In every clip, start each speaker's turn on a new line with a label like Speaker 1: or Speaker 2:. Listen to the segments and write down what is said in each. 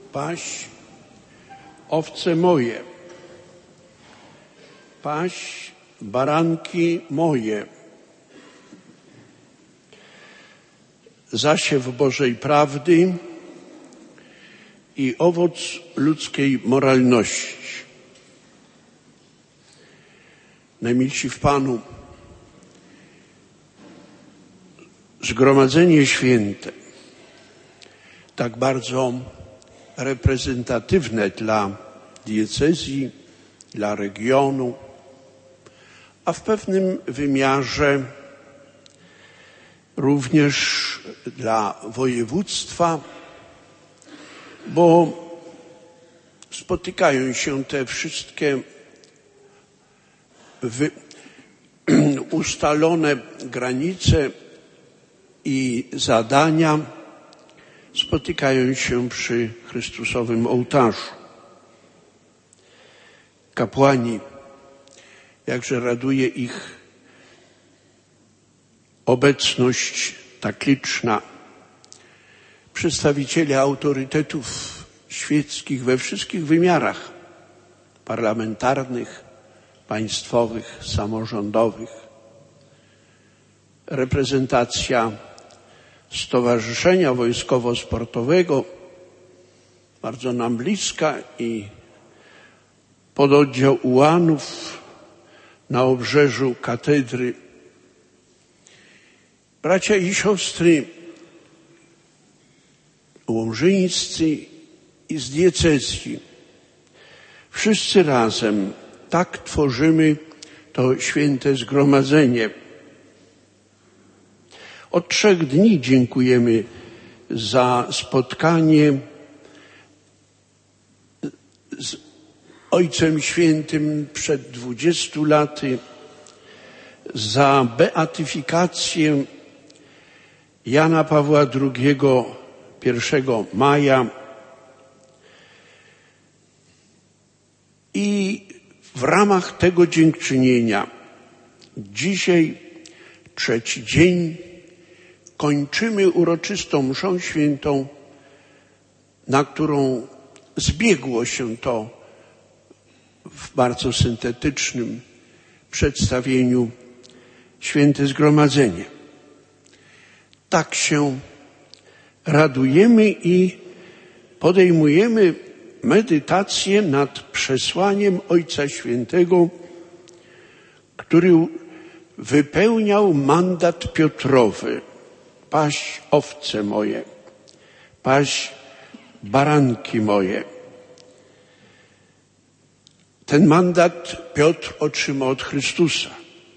Speaker 1: Paś owce moje, paś baranki moje. Zasiew Bożej prawdy i owoc ludzkiej moralności. Najmilsi w Panu, Zgromadzenie Święte, tak bardzo reprezentatywne dla diecezji, dla regionu, a w pewnym wymiarze również dla województwa, bo spotykają się te wszystkie ustalone granice i zadania, spotykają się przy Chrystusowym ołtarzu. Kapłani, jakże raduje ich obecność tak liczna, przedstawiciele autorytetów świeckich we wszystkich wymiarach parlamentarnych, państwowych, samorządowych, reprezentacja Stowarzyszenia Wojskowo-Sportowego, bardzo nam bliska, i pododdział ułanów na obrzeżu katedry. Bracia i siostry łomżyńscy i z diecezji, wszyscy razem tak tworzymy to święte zgromadzenie. Od 3 dni dziękujemy za spotkanie z Ojcem Świętym przed 20 laty, za beatyfikację Jana Pawła II 1 maja i w ramach tego dziękczynienia dzisiaj, 3. dzień, kończymy uroczystą mszą świętą, na którą zbiegło się to w bardzo syntetycznym przedstawieniu święte zgromadzenie. Tak się radujemy i podejmujemy medytację nad przesłaniem Ojca Świętego, który wypełniał mandat Piotrowy. Paś owce moje, paś baranki moje. Ten mandat Piotr otrzymał od Chrystusa,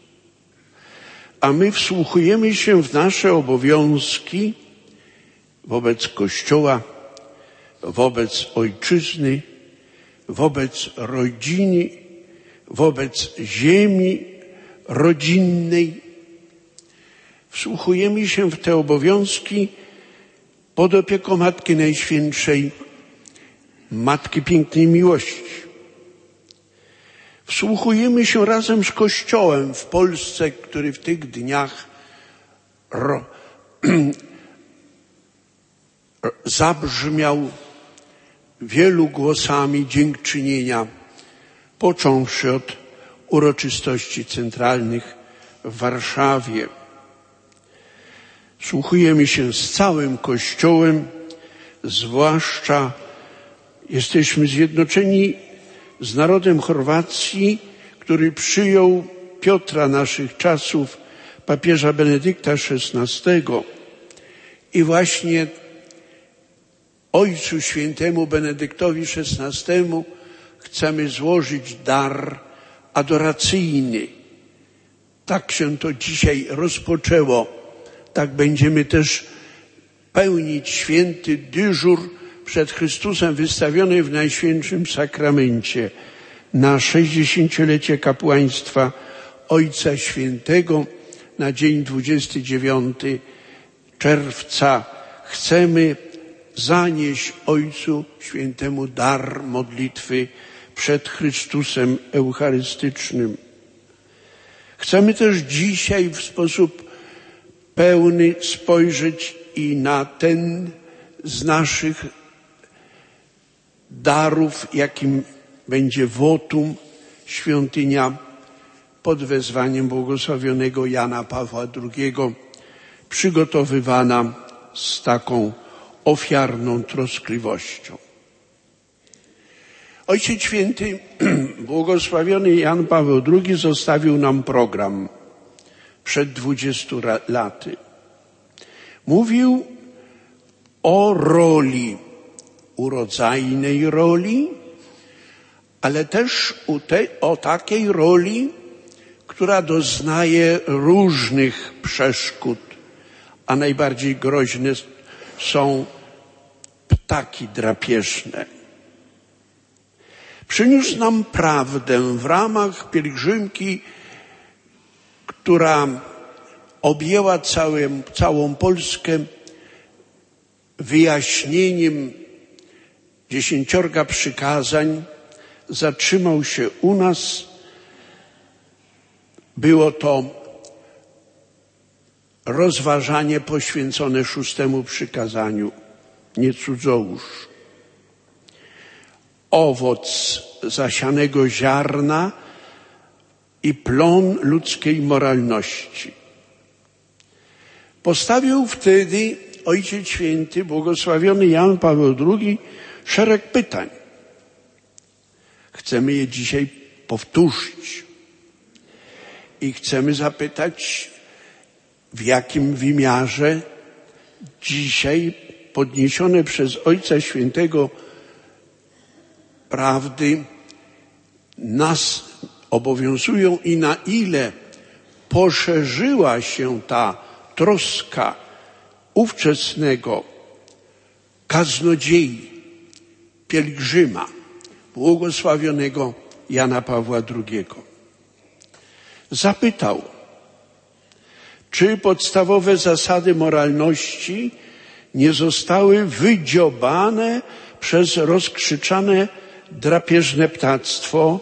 Speaker 1: a my wsłuchujemy się w nasze obowiązki wobec Kościoła, wobec ojczyzny, wobec rodziny, wobec ziemi rodzinnej. Wsłuchujemy się w te obowiązki pod opieką Matki Najświętszej, Matki Pięknej Miłości. Wsłuchujemy się razem z Kościołem w Polsce, który w tych dniach zabrzmiał wielu głosami dziękczynienia, począwszy od uroczystości centralnych w Warszawie. Wsłuchujemy się z całym Kościołem, zwłaszcza jesteśmy zjednoczeni z narodem Chorwacji, który przyjął Piotra naszych czasów, papieża Benedykta XVI, i właśnie Ojcu Świętemu Benedyktowi XVI chcemy złożyć dar adoracyjny. Tak się to dzisiaj rozpoczęło. Tak będziemy też pełnić święty dyżur przed Chrystusem wystawiony w Najświętszym Sakramencie na 60-lecie kapłaństwa Ojca Świętego na dzień 29 czerwca. Chcemy zanieść Ojcu Świętemu dar modlitwy przed Chrystusem Eucharystycznym. Chcemy też dzisiaj w sposób pełny spojrzeć i na ten z naszych darów, jakim będzie wotum świątynia pod wezwaniem błogosławionego Jana Pawła II, przygotowywana z taką ofiarną troskliwością. Ojciec Święty, błogosławiony Jan Paweł II, zostawił nam program przed 20 laty. Mówił o roli, urodzajnej roli, ale też o takiej roli, która doznaje różnych przeszkód, a najbardziej groźne są ptaki drapieżne. Przyniósł nam prawdę w ramach pielgrzymki, która objęła całą Polskę wyjaśnieniem 10 przykazań. Zatrzymał się u nas. Było to rozważanie poświęcone 6. przykazaniu. Nie cudzołóż. Owoc zasianego ziarna i plon ludzkiej moralności. Postawił wtedy Ojciec Święty, błogosławiony Jan Paweł II, szereg pytań. Chcemy je dzisiaj powtórzyć i chcemy zapytać, w jakim wymiarze dzisiaj podniesione przez Ojca Świętego prawdy nas obowiązują i na ile poszerzyła się ta troska ówczesnego kaznodziei, pielgrzyma, błogosławionego Jana Pawła II. Zapytał, czy podstawowe zasady moralności nie zostały wydziobane przez rozkrzyczane drapieżne ptactwo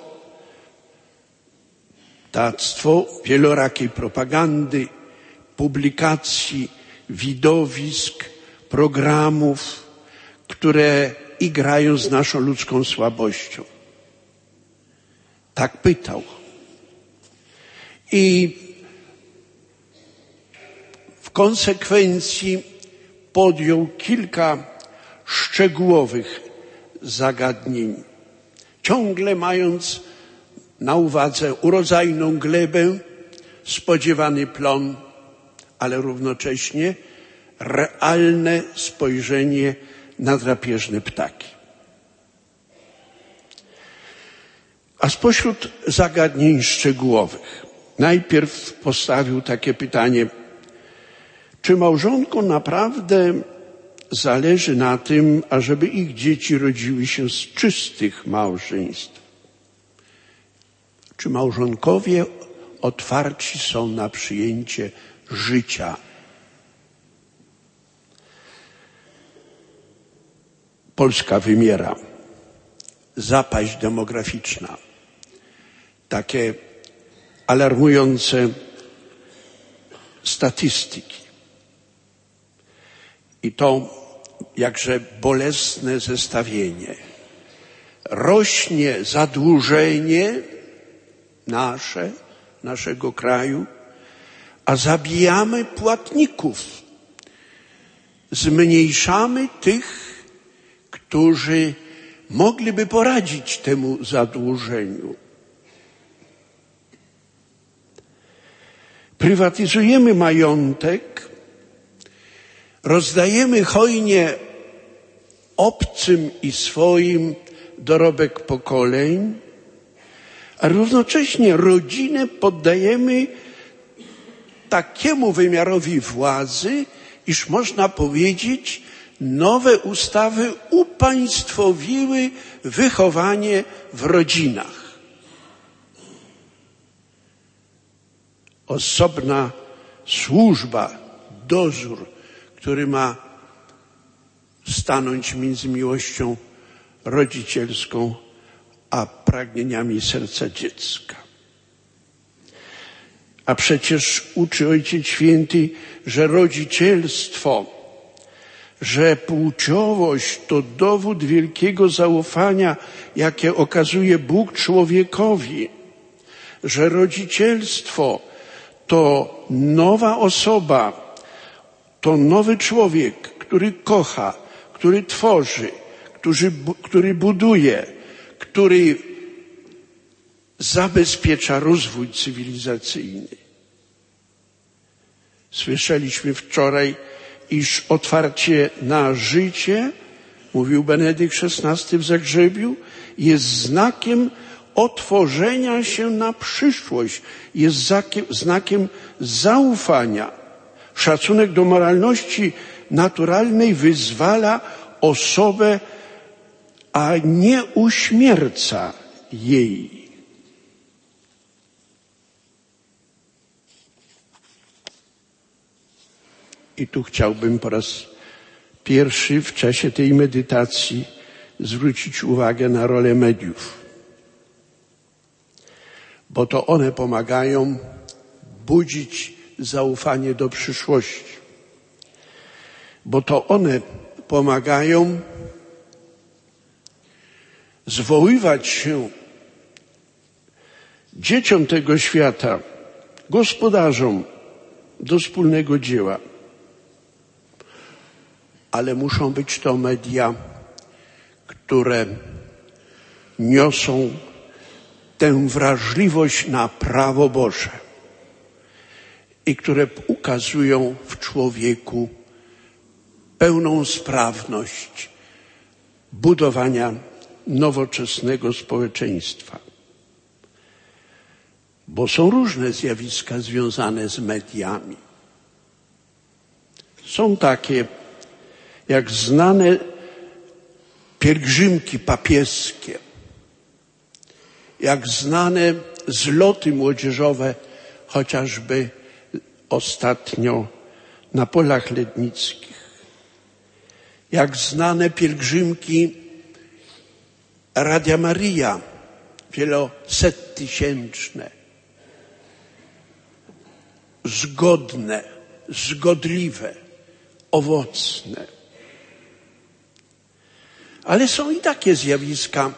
Speaker 1: wielorakiej propagandy, publikacji, widowisk, programów, które igrają z naszą ludzką słabością. Tak pytał. I w konsekwencji podjął kilka szczegółowych zagadnień, ciągle mając na uwadze urodzajną glebę, spodziewany plon, ale równocześnie realne spojrzenie na drapieżne ptaki. A spośród zagadnień szczegółowych najpierw postawił takie pytanie, czy małżonkom naprawdę zależy na tym, ażeby ich dzieci rodziły się z czystych małżeństw? Czy małżonkowie otwarci są na przyjęcie życia? Polska wymiera. Zapaść demograficzna. Takie alarmujące statystyki. I to jakże bolesne zestawienie. Rośnie zadłużenie naszego kraju, a zabijamy płatników. Zmniejszamy tych, którzy mogliby poradzić temu zadłużeniu. Prywatyzujemy majątek, rozdajemy hojnie obcym i swoim dorobek pokoleń, a równocześnie rodzinę poddajemy takiemu wymiarowi władzy, iż można powiedzieć, nowe ustawy upaństwowiły wychowanie w rodzinach. Osobna służba, dozór, który ma stanąć między miłością rodzicielską a pragnieniami serca dziecka. A przecież uczy Ojciec Święty, że rodzicielstwo że płciowość to dowód wielkiego zaufania, jakie okazuje Bóg człowiekowi, że rodzicielstwo to nowa osoba, to nowy człowiek, który kocha, który tworzy, który buduje, który zabezpiecza rozwój cywilizacyjny. Słyszeliśmy wczoraj, iż otwarcie na życie, mówił Benedykt XVI w Zagrzebiu, jest znakiem otworzenia się na przyszłość, jest znakiem zaufania. Szacunek do moralności naturalnej wyzwala osobę, a nie uśmierca jej. I tu chciałbym po raz pierwszy w czasie tej medytacji zwrócić uwagę na rolę mediów, bo to one pomagają budzić zaufanie do przyszłości, bo to one pomagają zwoływać się dzieciom tego świata, gospodarzom do wspólnego dzieła. Ale muszą być to media, które niosą tę wrażliwość na prawo Boże i które ukazują w człowieku pełną sprawność budowania nowoczesnego społeczeństwa. Bo są różne zjawiska związane z mediami. Są takie, jak znane pielgrzymki papieskie, jak znane zloty młodzieżowe, chociażby ostatnio na Polach Lednickich, jak znane pielgrzymki Radia Maria, wielosettysięczne, zgodne, zgodliwe, owocne. Ale są i takie zjawiska.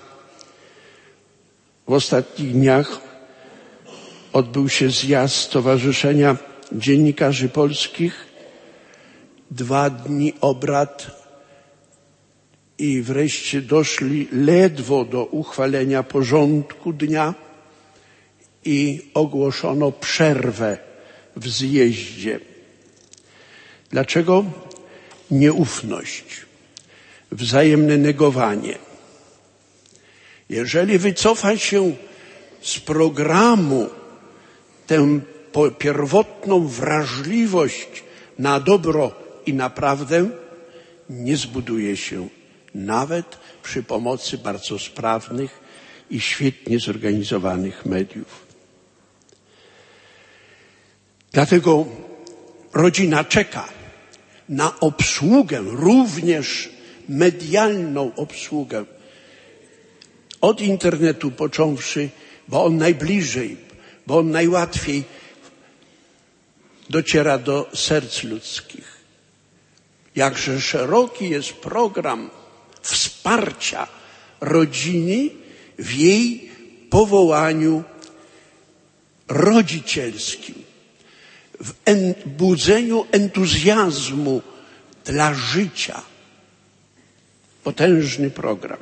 Speaker 1: W ostatnich dniach odbył się zjazd Stowarzyszenia Dziennikarzy Polskich, 2 dni obrad i wreszcie doszli ledwo do uchwalenia porządku dnia i ogłoszono przerwę w zjeździe. Dlaczego? Nieufność, wzajemne negowanie. Jeżeli wycofa się z programu tę pierwotną wrażliwość na dobro i na prawdę, nie zbuduje się nawet przy pomocy bardzo sprawnych i świetnie zorganizowanych mediów. Dlatego rodzina czeka na obsługę, również medialną obsługę, od internetu począwszy, bo on najbliżej, bo on najłatwiej dociera do serc ludzkich. Jakże szeroki jest program wsparcia rodziny w jej powołaniu rodzicielskim, w budzeniu entuzjazmu dla życia. Potężny program.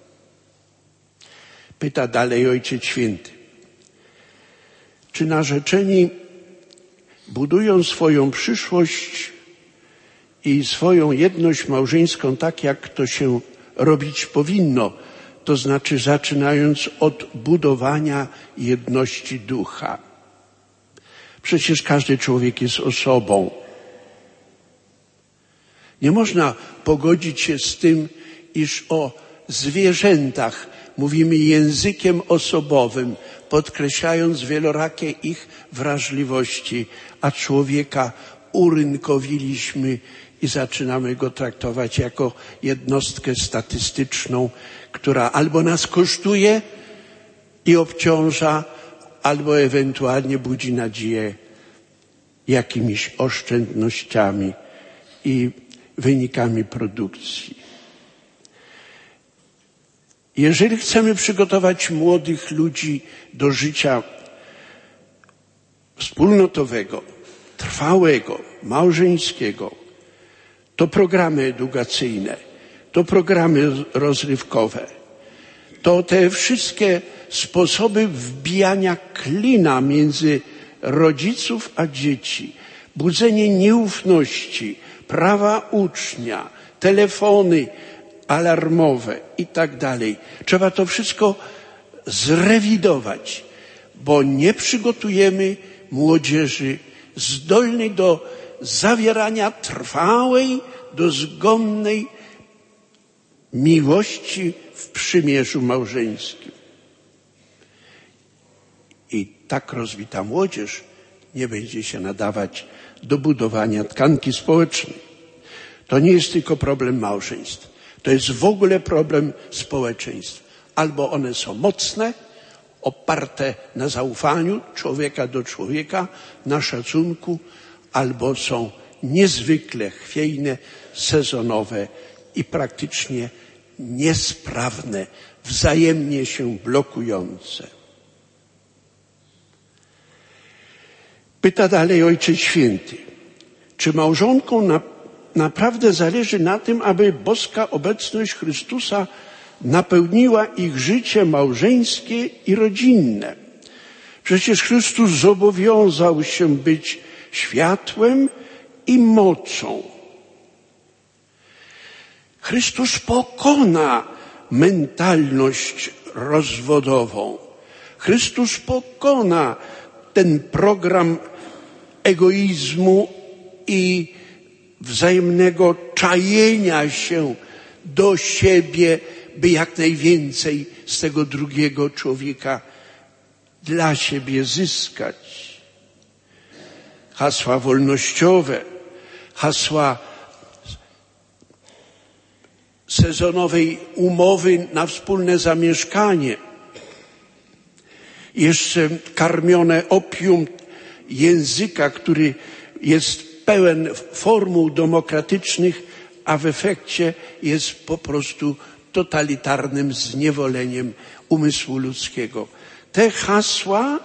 Speaker 1: Pyta dalej Ojciec Święty. Czy narzeczeni budują swoją przyszłość i swoją jedność małżeńską tak, jak to się robić powinno, to znaczy zaczynając od budowania jedności ducha? Przecież każdy człowiek jest osobą. Nie można pogodzić się z tym, iż o zwierzętach mówimy językiem osobowym, podkreślając wielorakie ich wrażliwości, a człowieka urynkowiliśmy i zaczynamy go traktować jako jednostkę statystyczną, która albo nas kosztuje i obciąża, albo ewentualnie budzi nadzieję jakimiś oszczędnościami i wynikami produkcji. Jeżeli chcemy przygotować młodych ludzi do życia wspólnotowego, trwałego, małżeńskiego, to programy edukacyjne, to programy rozrywkowe, to te wszystkie sposoby wbijania klina między rodziców a dzieci, budzenie nieufności, prawa ucznia, telefony alarmowe i tak dalej. Trzeba to wszystko zrewidować, bo nie przygotujemy młodzieży zdolnej do zawierania trwałej, dozgonnej miłości w przymierzu małżeńskim. I tak rozwita młodzież nie będzie się nadawać do budowania tkanki społecznej. To nie jest tylko problem małżeństw. To jest w ogóle problem społeczeństw. Albo one są mocne, oparte na zaufaniu człowieka do człowieka, na szacunku, albo są niezwykle chwiejne, sezonowe i praktycznie niesprawne, wzajemnie się blokujące. Pyta dalej Ojciec Święty, czy małżonkom naprawdę zależy na tym, aby boska obecność Chrystusa napełniła ich życie małżeńskie i rodzinne? Przecież Chrystus zobowiązał się być światłem i mocą. Chrystus pokona mentalność rozwodową. Chrystus pokona ten program egoizmu i wzajemnego czajenia się do siebie, by jak najwięcej z tego drugiego człowieka dla siebie zyskać. Hasła wolnościowe, hasła sezonowej umowy na wspólne zamieszkanie, jeszcze karmione opium języka, który jest pełen formuł demokratycznych, a w efekcie jest po prostu totalitarnym zniewoleniem umysłu ludzkiego. Te hasła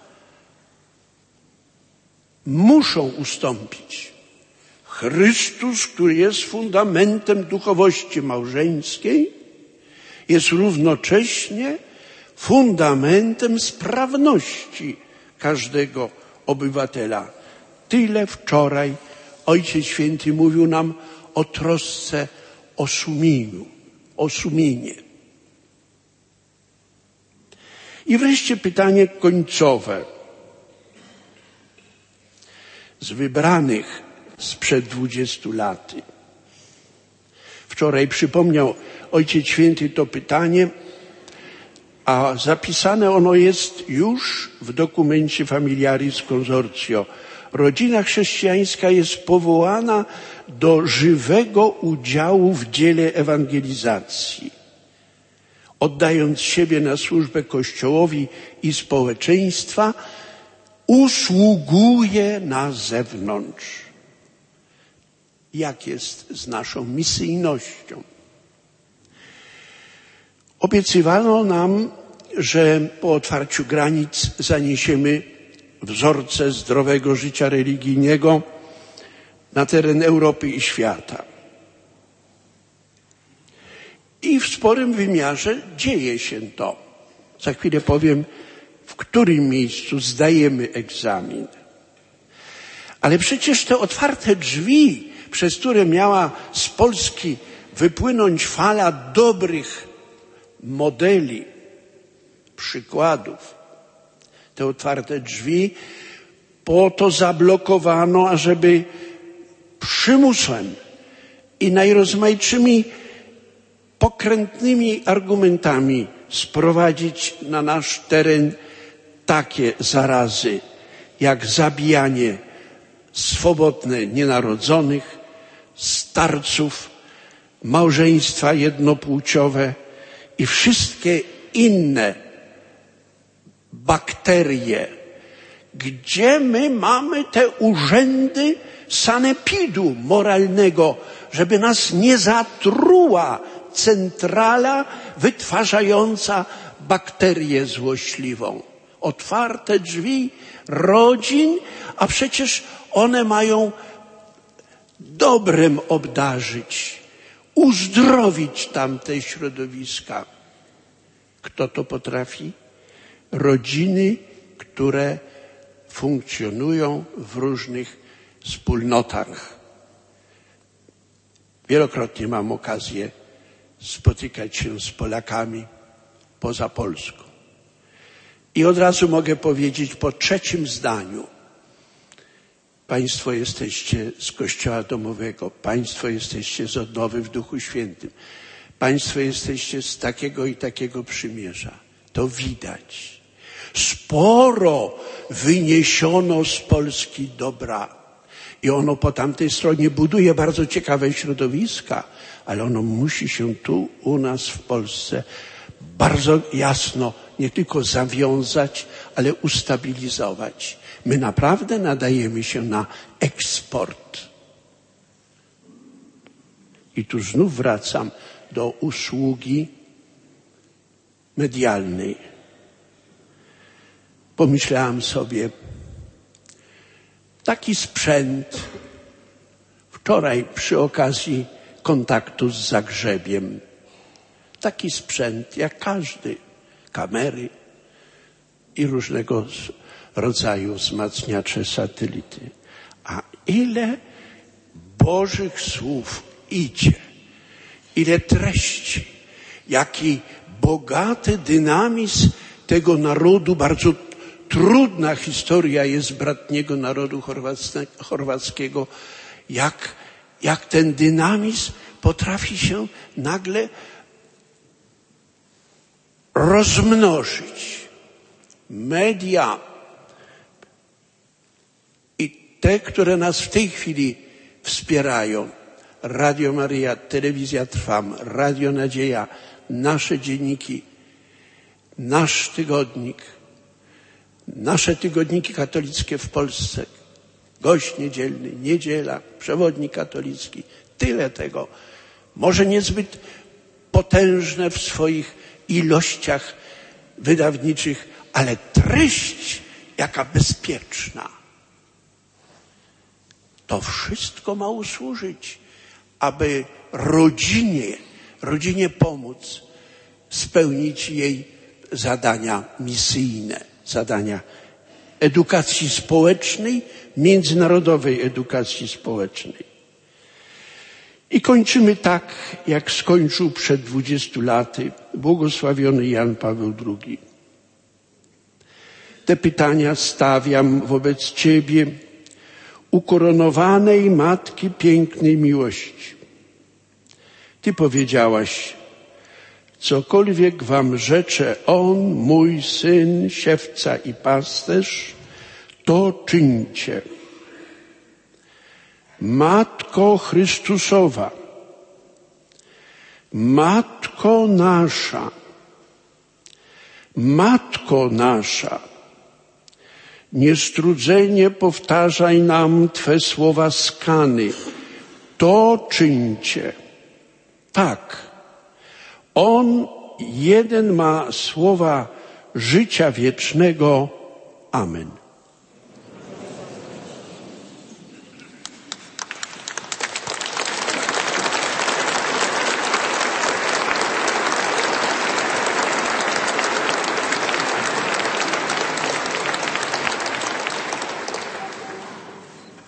Speaker 1: muszą ustąpić. Chrystus, który jest fundamentem duchowości małżeńskiej, jest równocześnie fundamentem sprawności każdego obywatela. Tyle wczoraj Ojciec Święty mówił nam o trosce o sumienie. I wreszcie pytanie końcowe. Z wybranych sprzed 20 lat. Wczoraj przypomniał Ojciec Święty to pytanie, a zapisane ono jest już w dokumencie Familiaris Consortio. Rodzina chrześcijańska jest powołana do żywego udziału w dziele ewangelizacji. Oddając siebie na służbę Kościołowi i społeczeństwa, usługuje na zewnątrz. Jak jest z naszą misyjnością? Obiecywano nam, że po otwarciu granic zaniesiemy wzorce zdrowego życia religijnego na teren Europy i świata. I w sporym wymiarze dzieje się to. Za chwilę powiem, w którym miejscu zdajemy egzamin. Ale przecież te otwarte drzwi, przez które miała z Polski wypłynąć fala dobrych modeli, przykładów, te otwarte drzwi po to zablokowano, ażeby przymusem i najrozmaitszymi pokrętnymi argumentami sprowadzić na nasz teren takie zarazy, jak zabijanie swobodne nienarodzonych, starców, małżeństwa jednopłciowe i wszystkie inne bakterie, gdzie my mamy te urzędy sanepidu moralnego, żeby nas nie zatruła centrala wytwarzająca bakterię złośliwą. Otwarte drzwi rodzin, a przecież one mają dobrem obdarzyć, uzdrowić tamte środowiska. Kto to potrafi? Rodziny, które funkcjonują w różnych wspólnotach. Wielokrotnie mam okazję spotykać się z Polakami poza Polską. I od razu mogę powiedzieć po trzecim zdaniu: Państwo jesteście z Kościoła domowego, Państwo jesteście z odnowy w Duchu Świętym, Państwo jesteście z takiego i takiego przymierza. To widać. Sporo wyniesiono z Polski dobra i ono po tamtej stronie buduje bardzo ciekawe środowiska, ale ono musi się tu u nas w Polsce bardzo jasno nie tylko zawiązać, ale ustabilizować. My naprawdę nadajemy się na eksport. I tu znów wracam do usługi medialnej. Pomyślałam sobie, taki sprzęt wczoraj przy okazji kontaktu z Zagrzebiem, taki sprzęt jak każdy, kamery i różnego rodzaju wzmacniacze satelity. A ile Bożych słów idzie, ile treści, jaki bogaty dynamizm tego narodu, bardzo trudna historia jest bratniego narodu chorwackiego, jak ten dynamizm potrafi się nagle rozmnożyć. Media i te, które nas w tej chwili wspierają, Radio Maryja, Telewizja Trwam, Radio Nadzieja, nasze dzienniki, nasz tygodnik, nasze tygodniki katolickie w Polsce, Gość Niedzielny, Niedziela, Przewodnik Katolicki, tyle tego. Może niezbyt potężne w swoich ilościach wydawniczych, ale treść jaka bezpieczna. To wszystko ma usłużyć, aby rodzinie pomóc spełnić jej zadania misyjne, zadania edukacji społecznej, międzynarodowej edukacji społecznej. I kończymy tak, jak skończył przed 20 laty błogosławiony Jan Paweł II. Te pytania stawiam wobec Ciebie, ukoronowanej Matki pięknej miłości. Ty powiedziałaś: cokolwiek wam rzecze On, mój Syn, siewca i pasterz, to czyńcie. Matko Chrystusowa, Matko nasza, niestrudzenie powtarzaj nam Twe słowa z Kany. To czyńcie. Tak, On jeden ma słowa życia wiecznego. Amen.